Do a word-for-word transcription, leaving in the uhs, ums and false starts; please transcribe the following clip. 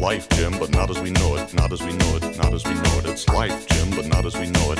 life, Jim, but not as we know it, not as we know it, not as we know it. It's life, Jim, but not as we know it.